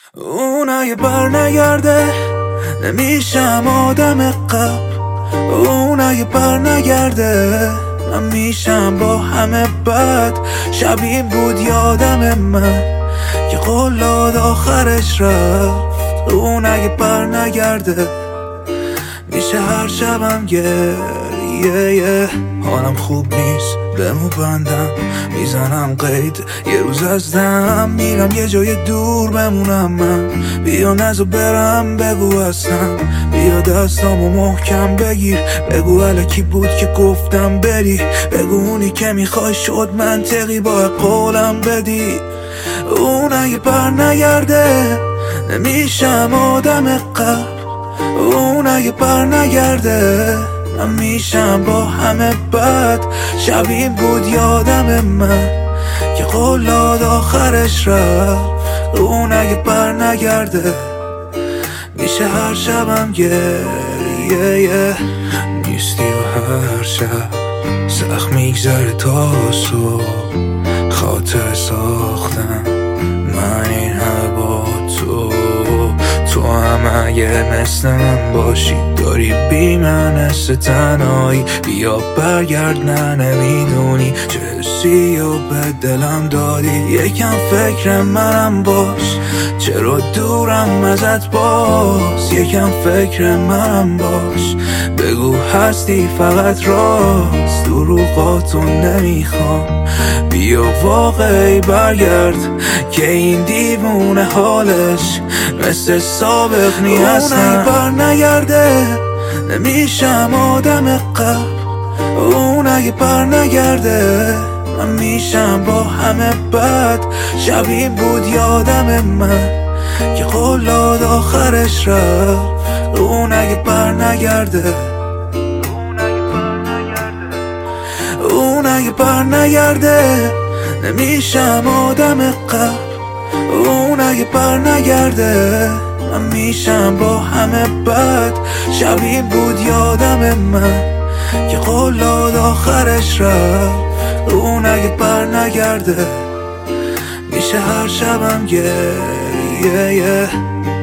اون اگه بر نگرده نمیشم آدم قبل. اون اگه بر نگرده من میشم با همه بد. شبیه بود یادم من که قلاد آخرش رفت. اون اگه بر نگرده میشه هر شبم گریه. حالم خوب نیست بمو بندم، میزنم قید یه روز از دم. میرم یه جای دور بمونم من، بیا نزو برم بگو هستم. بیا دستامو محکم بگیر، بگو الکی بود که گفتم بری. بگو اونی که میخوای شد منطقی با قولم بدی. اون اگه بر نگرده نمیشم آدم قبل. اون اگه بر نگرده من میشم با همه بد. شبیه بود یادم من که قلاد آخرش رفت. اون اگه بر نگرده میشه هر شبم گریه. نیستی و هر شب سخت میگذره تا صبح. خاطر ساختم من این همه با تو هم اگه مثل من باشی داری بی من حس تنهایی. بیا برگرد نه نمیدونی چه حسی و به دلم دادی. یکم فکر منم باش، چرا دورم ازت باز. یکم فکر منم باش، بگو هستی فقط راست. دروغاتو نمیخوام، بیا واقعی برگرد که این دیوونه حالش مثل سابق نیست. اون اگه بر نگرده نمیشم آدم قبل. اون اگه بر نگرده من میشم با همه بد. شبیه بود یادم من که قلاد آخرش رفت. اون اگه بر نگرده اون اگه بر نگرده نمیشم آدم قبل. اون اگه بر نگرده من میشم با همه بد. شبیه بود یادم من که قلاد آخرش رفت. اون اگه بر نگرده میشه هر شبم گریه.